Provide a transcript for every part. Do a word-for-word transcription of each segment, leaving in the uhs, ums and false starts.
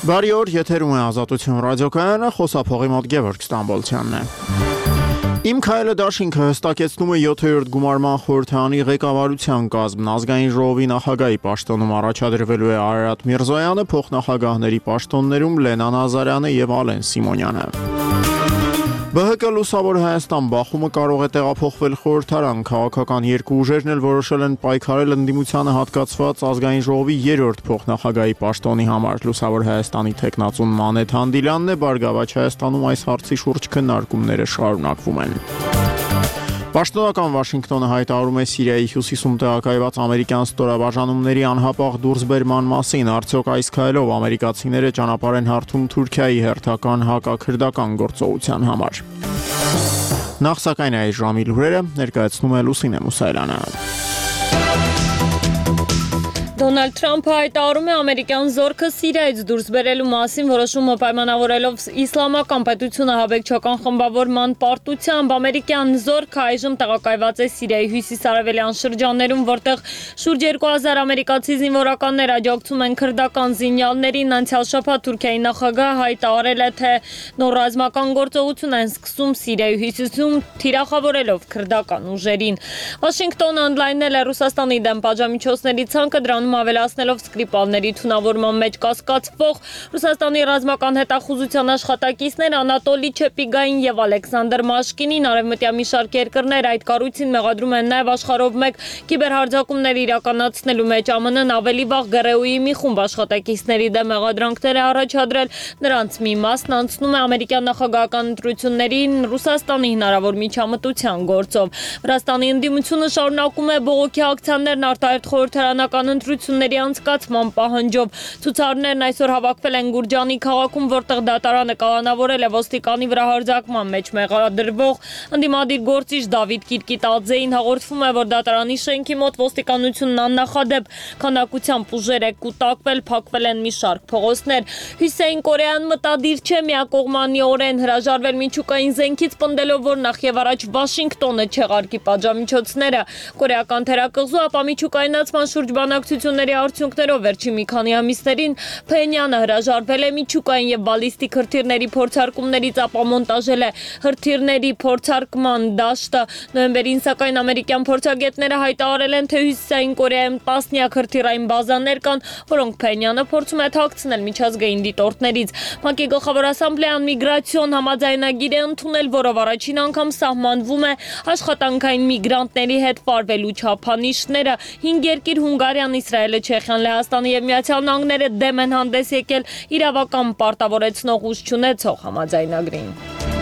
Բարի օր, եթերում է Ազատություն ռադիոկայանը, խոսափողի մոտ Գևորգ Ստամբոլցյանն է։ Իմ քայլը դաշինքը հստակեցնում է յոթերորդ գումարման խորհրդարանի ղեկավարության կազմն, ազգային ժողովի նախագահի պաշտոնում առաջադրվելու է Արարատ Միրզոյանը, փոխնախագահների պաշտոններում Լենա Նազարյանը եւ Ալեն Սիմոնյանը։ Բ Հ Կ Լուսավոր Հայաստան բախումը կարող է տեղափոխվել խորհրդարան, քաղաքական երկու ուժերն էլ որոշել են պայքարել ընդդիմությանը հատկացված ազգային ժողովի երրորդ փոխնախագահի պաշտոնի համար։ Լուսավոր Հայաստանի թեկնածուն Մանեթ Հանդիլյանն է, Բարգավաճ Հայաստանում այս հարցի շուրջ քննարկումները շարունակվում են։ Պաշտոնական Վաշինգտոնը հայտարարում է Սիրիայի հյուսիսում տեղակայված ամերիկյան ստորաբաժանումների անհապաղ դուրսբերման մասին, արդյոք այս քայլով ամերիկացիները ճանապարհ են հարթում Թուրքիայի հերթական հակաքրդական գործողության համար։ Նախ սակայն այս ժամի լուրերը ներկայացնում է Լուսինե Մուսայելյանը։ Դոնալդ Թրամփը հայտարարում է ամերիկյան զորքը Սիրիայից դուրս բերելու մասին, որոշումը պայմանավորելով իսլամական պետությունը հավեկչական խմբավորման պարտությամբ։ Ամերիկյան զորքը այժմ տեղակայված է Սիրիայի հյուսիս-արևելյան շրջաններում, որտեղ շուրջ երկու հազար ամերիկացի զինվորականներ աջակցում են քրդական զինյալներին։ Անցյալ շաբաթ Թուրքիայի նախագահը հայտարարել է, թե նոր ռազմական գործողություն են սկսում Սիրիայի հյուսիսում, թիրախավորելով քրդական ուժերին։ Վաշինգտոնը ընդլայնել է Ռուսաստանի դեմ պատժամիջոցների ցանկը, դրանում ավելացնելով Սկրիպալների թունավորման մեջ կասկածվող Ռուսաստանի ռազմական հետախուզության աշխատակիցներ Անատոլի Չեպիգային եւ Ալեքսանդր Մաշկինին, արևմտյան մի շարք երկրներ այդ կառույցին մեղադրում են նաեւ աշխարհով մեկ կիբերհարձակումներ իրականացնելու մեջ։ Ամն Ն-ն ավելի վաղ ԳՌՈ-ի մի խումբ աշխատակիցների դեմ մեղադրանքներ է առաջադրել, նրանց մի մասն անցնում է ամերիկյան նախագահական ընտրություններին Ռուսաստանի հնարավոր միջամտության գործով։ Վրաստանի ընդդիմությունը շարունակում է բողոքի ակցիաներն արտահերթ խորհրդարանական ընտրությունների անցկացման պահանջով։ Ցուցարարներն այսօր հավաքվել են Գուրջանի քաղաքում, որտեղ դատարանը կանոնավորել է ոստիկանի վրա հարձակման մեջ մեղադրվող ընդդիմադիր գործիչ Դավիթ Կիրկիտաձեին։ Հաղորդվում է, որ դատարանի շենքի մոտ ոստիկանությունն աննախադեպ քանակությամբ ուժեր է կուտակվել, փակվել են մի շարք փողոցներ։ Հյուսիսային Կորեան մտադիր չէ միակողմանիորեն հրաժարվել միջուկային զենքից, պնդելով, որ նախևառաջ Վաշինգտոնը չեղարկի պատժամիջոցները։ Կորեական թերակղզու ապա միջուկայնացման շուրջ բանակցությունների արդյունքներով վերջին մի քանի ամիսներին Փենյանը հրաժարվել է միջուկային եւ բալիստիկ հրթիռների փորձարկումներից, ապա մոնտաժել է հրթիռների փորձարկման դաշտը։ Նոյեմբերին սակայն ամերիկյան փորձագետները հայտարարել են, թե Հյուսիսային Կորեայում տասնյակ հրթիռային բազաներ կան, որոնք Փենյանը փորձում է թաքցնել միջազգային դիտորդներից։ ՄԱԿ-ի գլխավոր ասամբլեան միգրացիոն համաձայնագիր է ընդունել, որով առաջին անգամ սահմանվում է աշխատանքային միգրանտների հետ վարվելու չափանիշները։ Հինգ երկիր Հունգարիան, Իսրայելը, Չեխիան, Լեհաստանը եւ Միացյալ Նահանգները դեմ են հանդես եկել իրավական պարտավորեցնող ուժ չունեցող համաձայնագրին։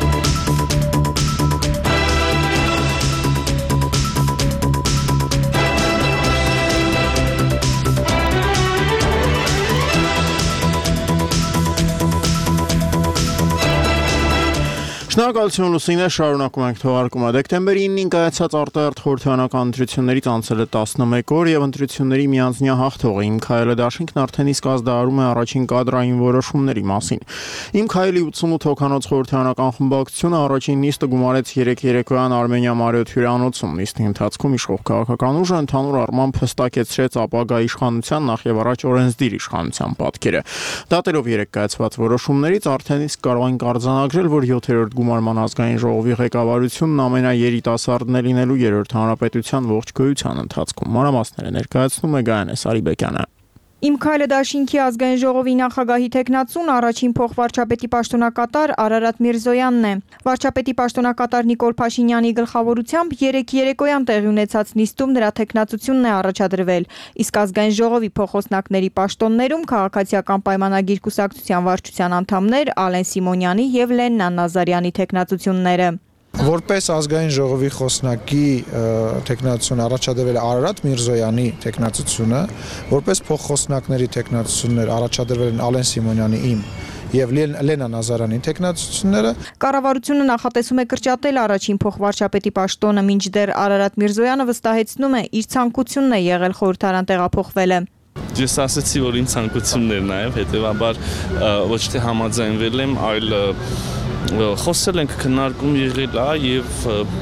Շնորհակալություն Լուսինե, շարունակում ենք թողարկումը։ Դեկտեմբերի ինին կայացած արտահերթ խորհրդարանական ընտրություններից անցել է տասնմեկ օր եւ ընտրությունների միանձնյա հաղթողը Իմ քայլը դաշինքն արդեն իսկ ազդարարում է առաջին կադրային որոշումների մասին։ Իմ քայլի ութսունութ հոգանոց խորհրդարանական խմբակցությունը առաջին նիստը գումարեց երեկ երեկոյան Արմենիա Մարիոթ հյուրանոցում։ Նիստի ընթացքում իշխող քաղաքական ուժը ընդհանուր առմամբ հստակեցրեց ապագա իշխանության նախ եւ առաջ օրենսդիր իշխանության պատկերը։ Դատելով երեկ կայացված որոշումներից արդեն իսկ կարող ենք արձանագրել, որ յոթերորդ Գումարման ազգային ժողովի ղեկավարությունն ամենաերիտասարդն է լինելու երրորդ հանրապետության ողջ գոյության ընթացքում։ Մանրամասները ներկայացնում է Գայանե Սարիբեկյանը։ Իմ քայլը դաշինքի ազգային ժողովի նախագահի թեկնածուն առաջին փոխվարչապետի պաշտոնակատար Արարատ Միրզոյանն է։ Վարչապետի պաշտոնակատար Նիկոլ Փաշինյանի գլխավորությամբ երեկ երեկոյան տեղի ունեցած նիստում նրա թեկնածությունն է առաջադրվել, իսկ ազգային ժողովի փոխոսնակների պաշտոններում քաղաքացիական պայմանագիր կուսակցության վարչության անդամներ Ալեն Սիմոնյանի եւ Լեննա Նազարյանի թեկնածությունները։ Որպես ազգային ժողովի խոսնակի թեկնածություն առաջադրվել է Արարատ Միրզոյանի թեկնածությունը, որպես փոխխոսնակների թեկնածություններ առաջադրվել են Ալեն Սիմոնյանի իմ եւ Լենա Նազարյանի թեկնածությունները։ Կառավարությունը նախատեսում է կրճատել առաջին փոխվարչապետի պաշտոնը, մինչդեռ Արարատ Միրզոյանը վստահեցնում է, իր ցանկությունն է եղել խորհրդարան տեղափոխվելը։ Ես ասացի, որ ինձ ցանկություններ նաեւ, հետեւաբար ոչ թե համաձայնվել եմ, այլ խոսել ենք, քննարկում եղել է եւ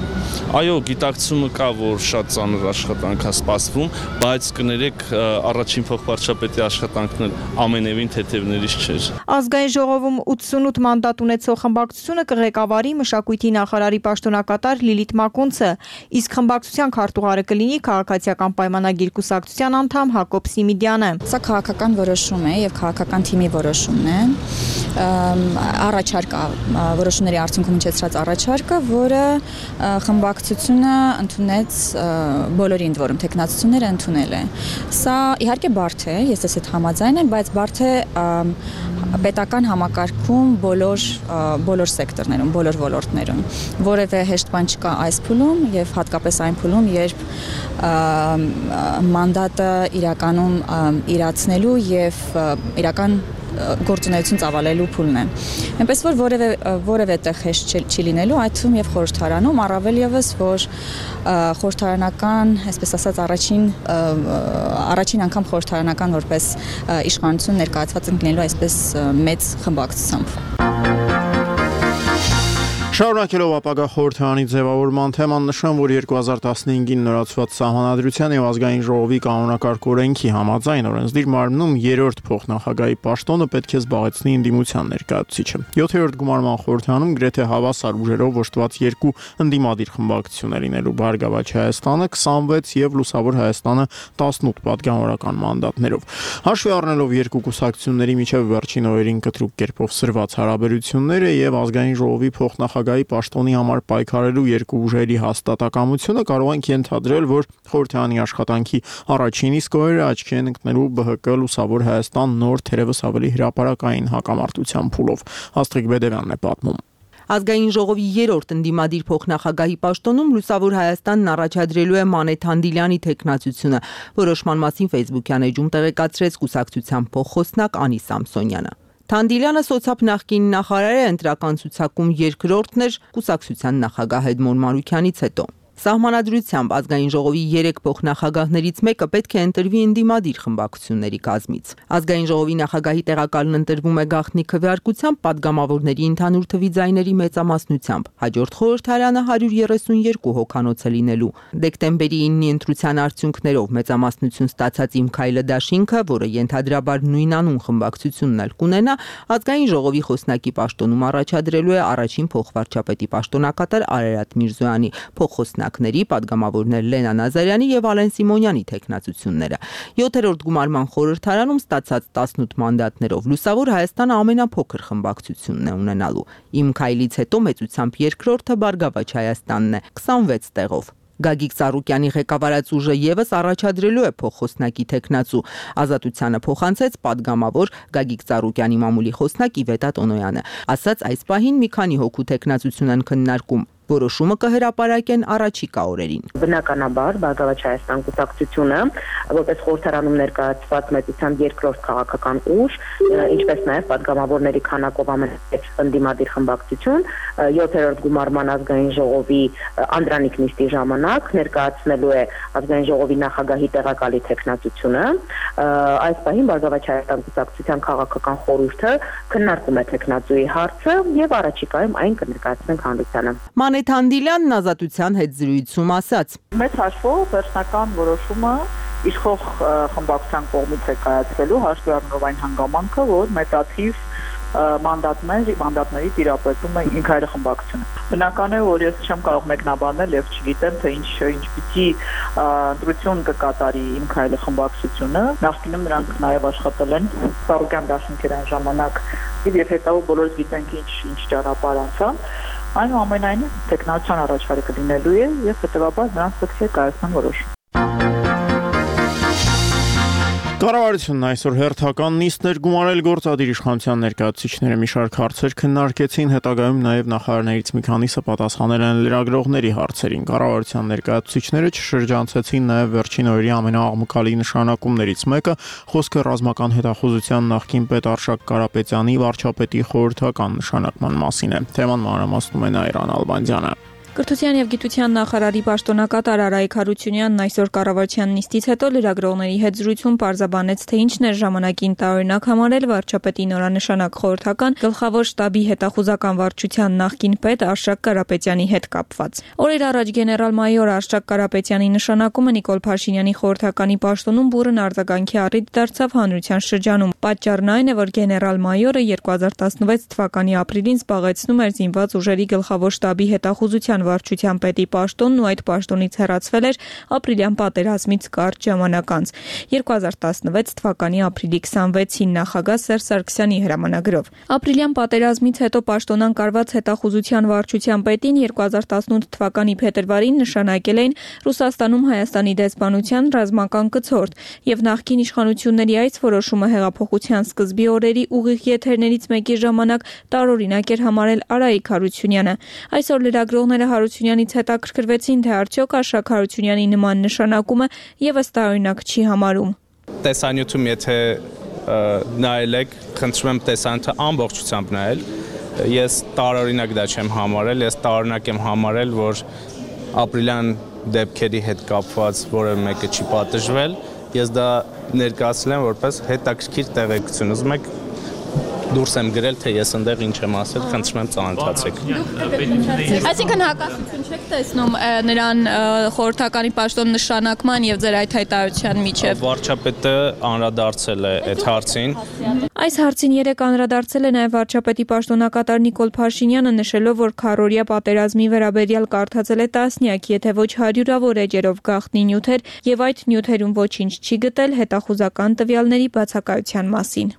Այո, գիտակցումը կա, որ շատ ծանր աշխատանք է սպասվում, բայց կներեք, առաջին փոխվարչապետի աշխատանքն ամենևին թեթևներից չէր։ Ազգային ժողովում ութսունութ մանդատ ունեցող խմբակցությունը կղեկավարի մշակույթի նախարարի պաշտոնակատար Լիլիթ Մակունցը, իսկ խմբակցության քարտուղարը կլինի քաղաքացիական պայմանագիր կուսակցության անդամ Հակոբ Սիմիդյանը։ Սա քաղաքական որոշում է եւ քաղաքական թիմի որոշումն է։ Առաջարկը որոշումների արդյունքում իջեցրած առաջարկը, որը խմբակցությունը ընդունեց բոլորի ընդ որում տեխնացությունները ընդունել է։ Սա իհարկե բարդ է, ես ես այդ համաձայն եմ, բայց բարդ է պետական համակարգում բոլոր բոլոր սեկտորներում, բոլոր ոլորտներում, որևէ հեշտ բան չկա այս փուլում եւ հատկապես այն փուլում, երբ մանդատը իրականում իրացնելու եւ իրական գործունեություն ծավալելու փուլն է։ Այնպես որ որևէ որևէ տեղ հեշտ չի լինելու, այդ թվում եւ խորհրդարանում, առավել եւս որ խորհրդարանական, այսպես ասած, առաջին առաջին անգամ խորհրդարանական որպես իշխանություն ներկայացված ընկնելու այսպես մեծ խմբակցությամբ։ Շարունակելով ապագա խորհրդարանի ձևավորման թեման, նշեմ, որ երկու հազար տասնհինգին նորացված Սահմանադրության եւ Ազգային ժողովի կանոնակարգ օրենքի համաձայն օրենսդիր մարմնում երրորդ փոխնախագահի պաշտոնը պետք է զբաղեցնի ընդդիմության ներկայացուցիչը։ յոթերորդ գումարման խորհրդարանում գրեթե հավասար ուժերով ոչտված երկու ընդդիմադիր խմբակցություն է լինելու Բարգավաճ Հայաստանը քսանվեց եւ Լուսավոր Հայաստանը տասնութ պատգամավորական մանդատներով։ Հաշվի առնելով երկու կուսակցությունների միջև վերջին օրերին կտրուկ կերպով սրված հարաբերությունները եւ Ազգային ժողովի փոխնախագահ Գայի պաշտոնի համար պայքարելու երկու ուժերի հաստատակամությունը, կարող ենք ենթադրել, որ խորհրդարանի աշխատանքի առաջին իսկ օրերը աչքի են ընկնելու Բ Հ Կ Լուսավոր Հայաստան նոր թերևս ավելի հրապարակային հակամարտության փուլով։ Աստղիկ Բեդևյանն է պատմում։ Ազգային ժողովի երրորդ ընդդիմադիր փոխնախագահի պաշտոնում Լուսավոր Հայաստանն առաջադրելու է Մանե Թանդիլյանի թեկնածությունը, որոշման մասին Facebook-յան էջում տեղեկացրեց կուսակցության փոխխոսնակ Անի Սամսոնյանը։ Թանդիլյանը սոցապ նախկին նախարար է, ընտրական ցուցակում երկրորդն էր կուսակցության նախագահ Էդմոն Մանուկյանից հետո։ Սահմանադրությամբ Ազգային ժողովի երեք փոխնախագահներից մեկը պետք է ընտրվի ընդդիմադիր խմբակցությունների կազմից։ Ազգային ժողովի նախագահի տեղակալն ընտրվում է գաղտնի քվեարկությամբ պատգամավորների ընդհանուր թվի ձայների մեծամասնությամբ։ Հաջորդ խորհրդարանը հարյուր երեսունյոթ հոգանոց է լինելու։ Դեկտեմբերի իննի ընտրության արդյունքներով մեծամասնություն ստացած Իմ Քայլը Դաշինքը, որը ենթադրաբար նույնանուն խմբակցությունն էլ կունենա, Ազգային ժողովի խոսնակի պաշտոնում առաջադրելու է առաջին փոխվարչապետի պաշտոնակատար Արարատ Միրզոյանի, փոխխոսնակների, պատգամավորներ Լենա Նազարյանի եւ Ալեն Սիմոնյանի թեկնածությունները։ յոթերորդ գումարման խորհրդարանում ստացած տասնութ մանդատներով Լուսավոր Հայաստանը ամենափոքր խմբակցությունն է ունենալու։ Իմ Քայլից հետո մեծությամբ երկրորդը Բարգավաճ Հայաստանն է քսանվեց տեղով։ Գագիկ Ծառուկյանի ղեկավարած ուժը եւս առաջադրելու է փոխխոսնակի թեկնածու։ Ազատությանը փոխանցեց падգամավոր Գագիկ Ծառուկյանի մամուլի խոսնակ Իվետա Տոնոյանը։ Ասաց այս պահին մի քանի հոգու թեկնածություն են քննարկում։ Որոշումը կհրապարակեն առաջիկա օրերին։ Բնականաբար Բարգավաճ Հայաստան կուսակցությունը, որպես խորհրդարանում ներկայացված մեծությամբ երկրորդ քաղաքական ուժ, ինչպես նաև падգամավորների քանակով ամենամեծ ընդդիմադիր խմբակցություն, յոթերորդ գումարման ազգային ժողովի անդրանիկ նիստի ժամանակ ներկայացնելու է ազգային ժողովի նախագահի տեղակալի թեկնածությունը։ Այս պահին Բարգավաճ Հայաստան կուսակցության քաղաքական խորհուրդը քննարկում է թեկնածուի հարցը եւ առաջիկայում այն կներկայացնենք հանրությանը։ Մանե Թանդիլյանն Ազատության հետ զրույցում ասաց. Մեծ հաշվով վերջնական որոշումը իշխող խմբակցության կողմից է կայացվելու, հաշվի առնելով այն հանգամանքը, որ մեծաթիվ մանդատներ, մանդատների տիրապետում է Իմ Քայլը խմբակցությունը։ Բնական է, որ ես չեմ կարող մեկնաբանել եւ չգիտեմ, թե ինչ ինչ պիտի ընտրություն կկատարի Իմ Քայլը խմբակցությունը։ Նախկինում նրանք նաեւ աշխատել են Ծառուկյան դաշինքերային ժամանակ եւ հետո բոլորս գիտենք ինչ ինչ ճանապարհ անցան։ Այնուամենայնիվ տեխնոլոգիան առաջարկը լինելու է եւ հետեւաբար նրանց պետք է կայացնեն որոշում։ Կառավարությունն այսօր հերթական նիստներ գումարել գործադիր իշխանության ներկայացուցիչները մի շարք հարցեր քննարկեցին, հետագայում նաև նախարարներից մի քանիսը պատասխանել են լրագրողների հարցերին։ Կառավարության ներկայացուցիչները չշրջանցեցին նաև վերջին օրերի ամենաաղմկալի նշանակումներից մեկը, խոսքը ռազմական հետախուզության նախկին պետ Արշակ Կարապետյանի վարչապետի խորհրդական նշանակման մասին է։ Թեման մանրամասնում է Նայիրան Ալբանդյանը։ Կրթության եւ գիտության նախարարի պաշտոնակատար Արայիկ Հարությունյանն այսօր կառավարության նիստից հետո լրագրողների հետ զրույցում պարզաբանեց, թե ինչն էր ժամանակին տարօրինակ համարել վարչապետի նորանշանակ խորհրդական գլխավոր շտաբի հետախուզական վարչության նախկին պետ Արշակ Կարապետյանի հետ կապված։ Օրեր առաջ գեներալ-մայոր Արշակ Կարապետյանի նշանակումը Նիկոլ Փաշինյանի խորհրդականի պաշտոնում բուրըն արձագանքի առիթ դարձավ հանրության շրջանում։ Պատճառն այն է, որ գեներալ-մայորը երկու հազար տասնվեց թվականի ապրիլին զբաղեցնում էր զինված ուժերի գլխավոր շտաբի հետախուզության վարչության պետի պաշտոնն ու այդ պաշտոնից հեռացվել էր ապրիլյան պատերազմից կարճ ժամանակ անց երկու հազար տասնվեց թվականի ապրիլի քսանվեցին նախագահ Սերժ Սարգսյանի հրամանագրով։ Ապրիլյան պատերազմից հետո պաշտոնանկարված հետախուզության վարչության պետին երկու հազար տասնութ թվականի փետրվարին նշանակել էին Ռուսաստանում Հայաստանի դեսպանության ռազմական կցորդ եւ նախկին իշխանությունների այս որոշումը հեղափոխության սկզբի օրերի ուղիղ եթերներից մեկի ժամանակ տարօրինակ էր համարել Արայիկ Հարությունյանը։ Այսօր լրագրողները Հարությունյանից հետաքրքրվեցին, թե արդյոք Արշակ Հարությունյանի նման նշանակումը եւս տարօրինակ չի համարում։ Տեսանյութում եթե նայել եք, խնդրում եմ տեսանյութը ամբողջությամբ նայել։ Ես տարօրինակ դա չեմ համարել, ես տարօրինակ եմ համարել, որ ապրիլյան դեպքերի հետ կապված որևէ մեկը չի պատժվել։ Ես դա ներկայացրել եմ որպես հետաքրքիր տեղեկություն։ Ուզում եք դուրս եմ գրել, թե ես այնտեղ ինչ եմ ասել, խնդրում եմ ծանոթացեք։ Այսինքն հակասություն չեք տեսնում նրան խորհրդականի պաշտոն նշանակման եւ ձեր այդ հայտարարության միջեւ։ Վարչապետը անդրադարձել է այդ հարցին։ Այս հարցին երեք անդրադարձել է նաեւ վարչապետի պաշտոնակատար Նիկոլ Փաշինյանը, նշելով, որ քառօրյա պատերազմի վերաբերյալ կարդացել է տասնյակ, եթե ոչ հարյուրավոր էջերով գաղտնի նյութեր եւ այդ նյութերում ոչինչ չի գտել հետախուզական տվյալների բացակայության մասին։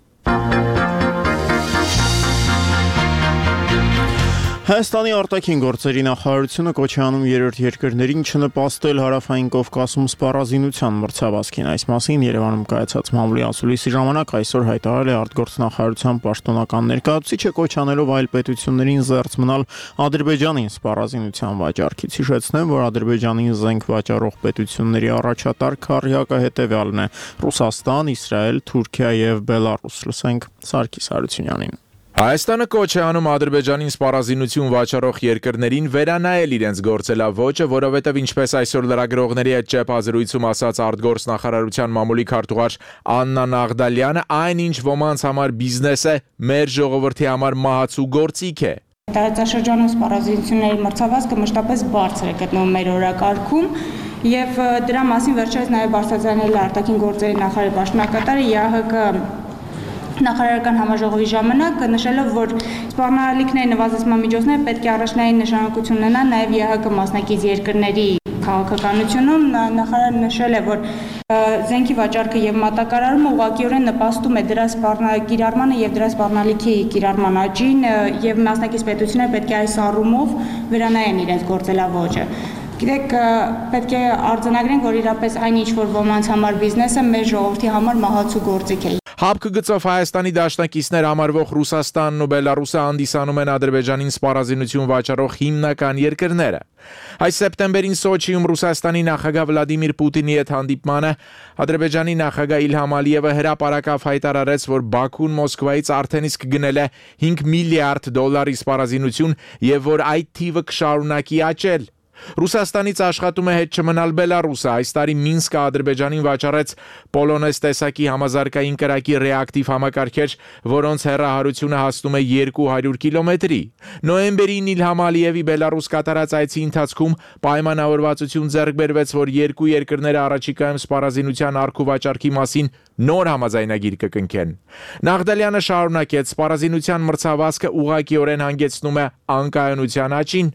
Հայաստանի արտաքին գործերի նախարարությունը կոչ է անում երրորդ երկրներին չնպաստել Հարավային Կովկասում սպառազինության մրցավազքին։ Այս մասին Երևանում կայացած մամուլի ասուլիսի ժամանակ այսօր հայտարարել է արտգործնախարարության պաշտոնական ներկայացուցիչը, կոչ անելով այլ պետություններին զերծ մնալ Ադրբեջանին սպառազինության վաճառքից։ Հիշեցնեմ, որ Ադրբեջանին զենք վաճառող պետությունների առաջատար քառյակը հետևյալն է՝ Ռուսաստան, Իսրայել, Թուրքիա եւ Բելարուս։ Լսենք Սարգիս Հարությունյանին։ Հայաստանը կոչ է անում Ադրբեջանին սպառազինություն վաճառող երկրներին վերանայել իրենց գործելավոճը, որովհետև ինչպես այսօր լրագրողների հետ ճեպազրույցում ասաց արտգործնախարարության մամուլի քարտուղար Աննա Նաղդալյանը, այն ինչ ոմանց համար բիզնես է, մեր ժողովրդի համար մահացու գործիք է։ Տարածաշրջանում սպառազինությունների մրցավազքը մշտապես բարձր է գտնվում մեր օրակարգում եւ դրա մասին վերջերս նաեւ բարձրացնել է արտաքին գործերի նախարարի պաշտոնակատարը ԵԱՀԿ նախարարական համաժողովի ժամանակ, նշելով, որ սպառնալիքների նվազեցման միջոցները պետք է առաջնային նշանակություն ունենան նաև ԵԱՀԿ մասնակից երկրների քաղաքականությունում։ Նախարարը նշել է, որ զենքի վաճառքը եւ մատակարարումը ուղղակիորեն նպաստում է դրա սպառնակիրառմանը եւ դրա սպառնալիքի կիրառման աճին եւ մասնակից պետությունները պետք է այս առումով վերանայեն իրենց գործելավոճը։ Գիտեք, պետք է արձանագրենք, որ իրապես այն ինչ որ ոմանց համար բիզնես է, մեր ժողովրդի համար մահացու գործիք է։ Հապկ գծով Հայաստանի դաշնակիցներ համարվող Ռուսաստանն ու Բելարուսը հանդիսանում են Ադրբեջանին սպառազինություն վաճառող հիմնական երկրները։ Այս սեպտեմբերին Սոչիում Ռուսաստանի նախագահ Վլադիմիր Պուտինի հետ հանդիպմանը Ադրբեջանի նախագահ Իլհամ Ալիևը հրապարակավ հայտարարեց, որ Բաքուն Մոսկվայից արդեն իսկ գնել է հինգ միլիարդ դոլարի սպառազինություն եւ որ այդ թիվը կշարունակի աճել։ Ռուսաստանից աշխատում է հետ չմնալ Բելարուսը։ Այս տարի Մինսկը Ադրբեջանին վաճառեց Պոլոնեզ տեսակի համազարգային կրակի ռեակտիվ համակարգեր, որոնց հեռահարությունը հասնում է երկու հարյուր կիլոմետրի։ Նոյեմբերին Իլհամ Ալիևի Բելարուս կատարած այցի ընթացքում պայմանավորվածություն ձեռք բերվեց, որ երկու երկրները առաջիկայում սպառազինության առք ու վաճառքի մասին նոր համաձայնագիր կկնքեն։ Նաղդալյանը շարունակեց, սպառազինության մրցավազքը ուղղակիորեն հանգեցնում է անկայունության աճին։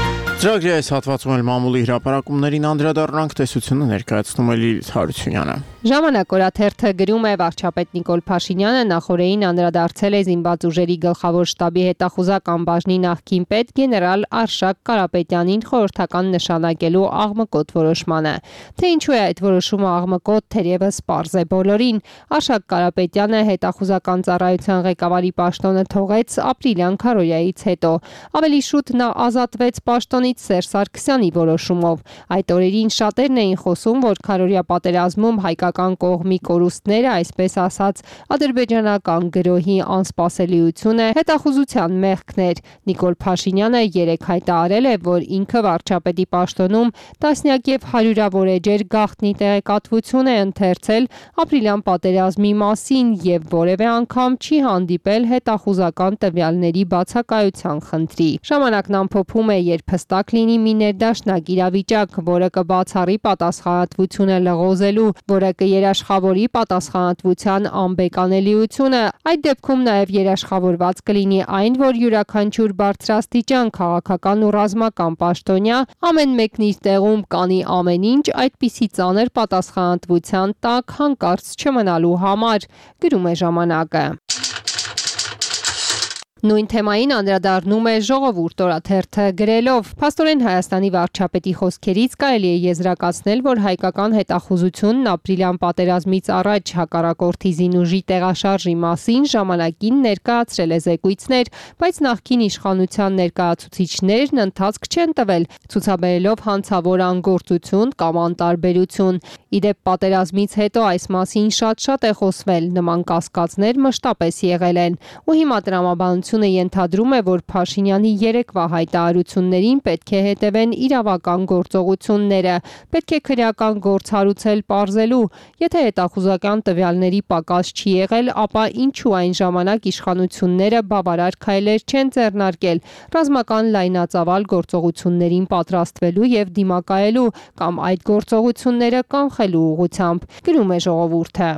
Ծրագրի այս հատվածում էլ մամուլի հրապարակումներին անդրադառնանք, տեսությունը ներկայացնում է Լիլիթ Հարությունյանը։ Ժամանակ օրաթերթը գրում է վարչապետ Նիկոլ Փաշինյանը նախորդին անդրադարձել է զինված ուժերի գլխավոր շտաբի հետախուզական բաժնի նախկին պետ գեներալ Արշակ Կարապետյանին խորհրդական նշանակելու աղմկոտ որոշմանը։ Թե ինչու է այդ որոշումը աղմկոտ, թերևս պարզ է բոլորին։ Արշակ Կարապետյանը հետախուզական ծառայության ղեկավարի պաշտոնը թողեց ապրիլյան քարոզայից հետո։ Ավելի շուտ նա ազատվեց պաշտոնից Սերժ Սարգսյանի որոշումով։ Այդ օրերին շատերն էին խոսում, որ քարոզյա պատերազմում հայկական կողմի կորուստները, այսպես ասած, ադրբեջանական գրոհի անսպասելիությունը հետախուզության մեղքն էր։ Նիկոլ Փաշինյանը երեկ հայտարարել է, որ ինքը վարչապետի պաշտոնում տասնյակ եւ հարյուրավոր էջեր գաղտնի տեղեկատվություն է ընթերցել ապրիլյան պատերազմի մասին եւ որևէ անգամ չի հանդիպել հետախուզական տվյալների բացակայության խնդրի։ Ժամանակն ամփոփում է, երբ հստակ լինի մի ներդաշնակ իրավիճակ, որը կբացառի պատասխանատվությունը լղոզելու, որը կերաշխավորի պատասխանատվության անբեկանելիությունը, այդ դեպքում նաև երաշխավորված կլինի այն, որ յուրաքանչյուր բարձրաստիճան քաղաքական ու ռազմական պաշտոնյա ամեն մեկն իր տեղում կանի ամեն ինչ այդպիսի ծանր պատասխանատվության տակ հանկարծ չմնալու համար, գրում է ժամանակը։ Նույն թեմային անդրադառնում է Ժողովուրդ օրաթերթը գրելով. Փաստորեն Հայաստանի վարչապետի խոսքերից կարելի է եզրակացնել, որ հայկական հետախուզությունն ապրիլյան պատերազմից առաջ հակառակորդի զինուժի տեղաշարժի մասին ժամանակին ներկայացրել է զեկույցներ, բայց նախկին իշխանության ներկայացուցիչներն ընթացք չեն տվել, ցուցաբերելով հանցավոր անգործություն կամ անտարբերություն։ Իդեպ պատերազմից հետո այս մասին շատ-շատ է խոսվել, նման կասկածներ մշտապես եղել են, ու հիմա տրամաբանությունը ենթադրում է, որ Փաշինյանի երեկվա հայտարարություններին պետք է հետևեն իրավական գործողությունները, պետք է քրեական գործ հարուցել պարզելու, եթե հետախուզական տվյալների պակաս չի եղել, ապա ինչու այն ժամանակ իշխանությունները բավարար քայլեր չեն ձեռնարկել ռազմական լայնածավալ գործողություններին պատրաստվելու եւ դիմակայելու կամ այդ գործողությունները կանխելու ուղղությամբ, գրում է Ժողովուրդը։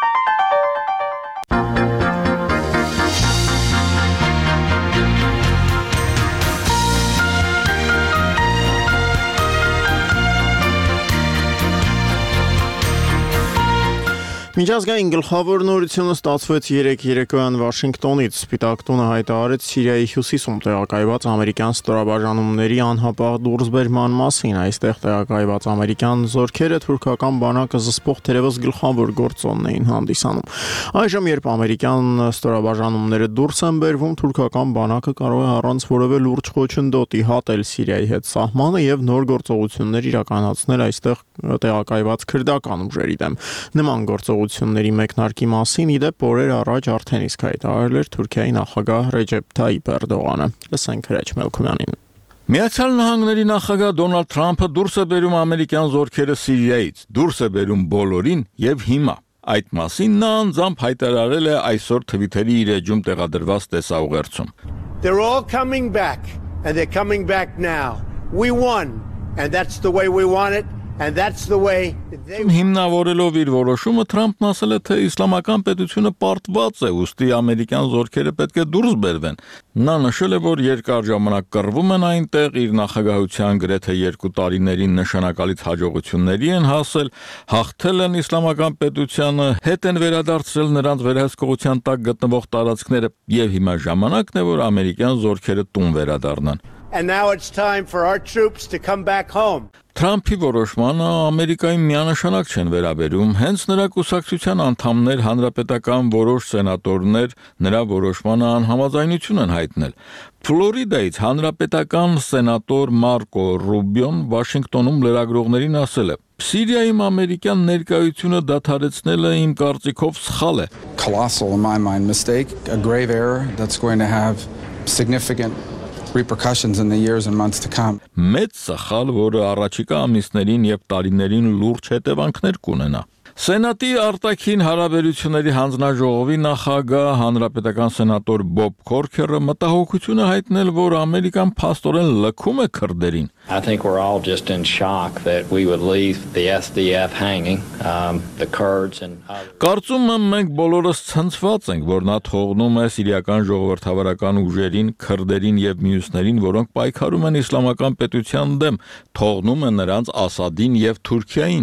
Միջազգային գլխավոր նորությունը ստացվեց երեկ երեկոյան Վաշինգտոնից։ Սպիտակ տունը հայտարարեց Սիրիայի հյուսիսում տեղակայված ամերիկյան ստորաբաժանումների անհապաղ դուրսբերման մասին։ Այստեղ տեղակայված ամերիկյան զորքերը թուրքական բանակը զսպող թերևս գլխավոր գործոնն էին հանդիսանում։ Այժմ, երբ ամերիկյան ստորաբաժանումները դուրս են բերվում, թուրքական բանակը կարող է առանց որևէ լուրջ խոչընդոտի հատել Սիրիայի հետ սահմանը եւ նոր գործողություններ իրականացնել այստեղ տեղակայված քրդական ուժերի դեմ։ Նման գործողություններ ների մեկնարկի մասին իդեպ օրեր առաջ արդեն իսկ հայտարարել էր Թուրքիայի նախագահ Ռեջեփ Թայիփ Էրդողանը։ Լսենք Հրաչ Մելքոյանին։ Միացյալ Նահանգների նախագահ Դոնալդ Թրամփը դուրս է բերում ամերիկյան զորքերը Սիրիայից, դուրս է բերում բոլորին եւ հիմա։ Այդ մասին նա անձամբ հայտարարել է այսօր Twitter-ի իր էջում տեղադրված տեսաուղերձում։ They're all coming back and they're coming back now. We won and that's the way we want it. And that's the way they Հիմնավորելով իր որոշումը Թրամփն ասել է, թե իսլամական պետությունը պարտված է, ուստի ամերիկյան զորքերը պետք է դուրս բերվեն։ Նա նշել է, որ երկար ժամանակ կռվում են այնտեղ, իր նախագահության գրեթե երկու տարիներին նշանակալից հաջողությունների են հասել, հաղթել են իսլամական պետությանը, հետ են վերադարձրել նրանց վերահսկողության տակ գտնվող տարածքները, եւ հիմա ժամանակն է, որ ամերիկյան զորքերը տուն վերադառնան։ And now it's time for our troops to come back home. Թրամփի որոշմանը Ամերիկային միանշանակ չեն վերաբերում, հենց նրա կուսակցության անդամներ, հանրապետական որոշ սենատորներ նրա որոշմանը անհամաձայնություն են հայտնել։ Ֆլորիդայից հանրապետական սենատոր Մարկո Ռուբիոն Վաշինգտոնում լրագրողներին ասել է. Սիրիայում ամերիկյան ներկայությունը դադարեցնելը իմ կարծիքով սխալ է։ Colossal in my mind mistake, a grave error that's going to have significant repercussions in the years and months to come. Մեծ սխալ, որը առաջիկա ամիսներին եւ տարիներին լուրջ հետևանքներ կունենա։ Սենատի արտաքին հարաբերությունների հանձնաժողովի նախագահ հանրապետական սենատոր Բոբ Քորքերը մտահոգություն է հայտնել, որ Ամերիկան փաստորեն լքում է քրդերին։ I think we're all just in shock that we would leave the S D F hanging, um, the Kurds and Կարծում եմ մենք բոլորս ցնցված ենք, որ նա թողնում է սիրիական ժողովրդավարական ուժերին, քրդերին եւ մյուսներին, որոնք պայքարում են իսլամական պետության դեմ, թողնում է նրանց Ասադին եւ Թուրքիային։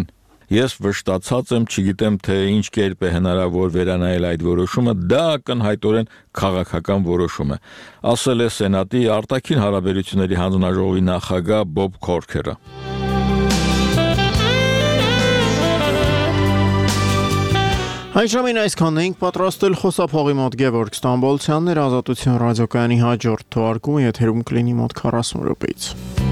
Ես վշտացած եմ, չգիտեմ թե ինչ կերպ է հնարավոր վերանայել այդ որոշումը, դա ակնհայտորեն քաղաքական որոշում է, ասել է Սենատի արտաքին հարաբերությունների հանձնաժողովի նախագահ Բոբ Քորքերը։ Այժմին այսքանն էինք պատրաստել խոսափողի մոտ Գևորգ Ստամբոլցյանն էր, Ազատություն ռադիոկայանի հաջորդ թողարկումը եթերում կլինի մոտ քառասուն րոպեից։